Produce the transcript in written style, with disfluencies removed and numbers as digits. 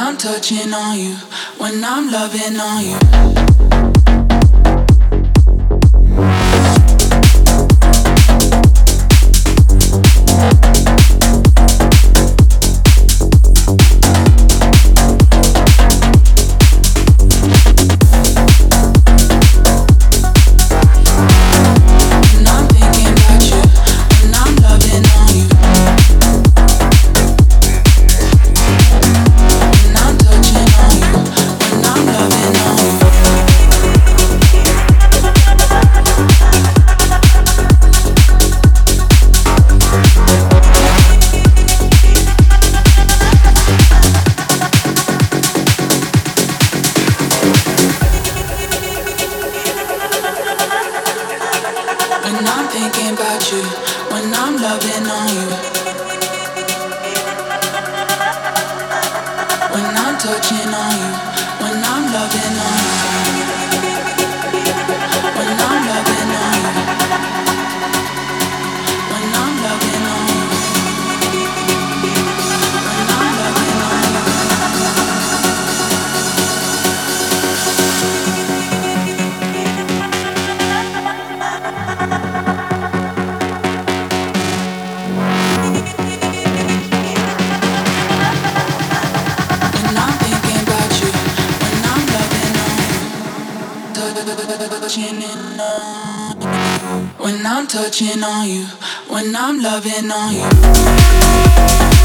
I'm touching on you, when I'm loving on you. When I'm thinking about you, when I'm loving on you, when I'm touching on you, when I'm loving on you, when I'm loving on you, when I'm loving on you, when I'm loving on you. When I'm thinking about you, when I'm loving on you, touching in on you. When I'm touching on you, when I'm loving on you.